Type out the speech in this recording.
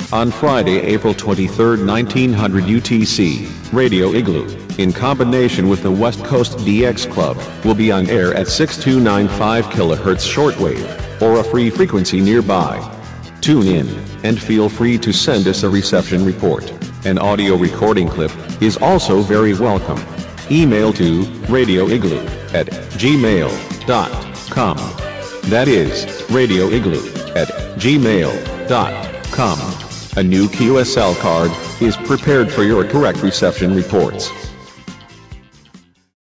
On Friday, April 23, 1900 UTC, Radio Igloo, in combination with the West Coast DX Club, will be on air at 6295 kHz shortwave, or a free frequency nearby. Tune in, and feel free to send us a reception report. An audio recording clip is also very welcome. Email to radioigloo@gmail.com. That is, radioigloo@gmail.com. A new QSL card is prepared for your correct reception reports.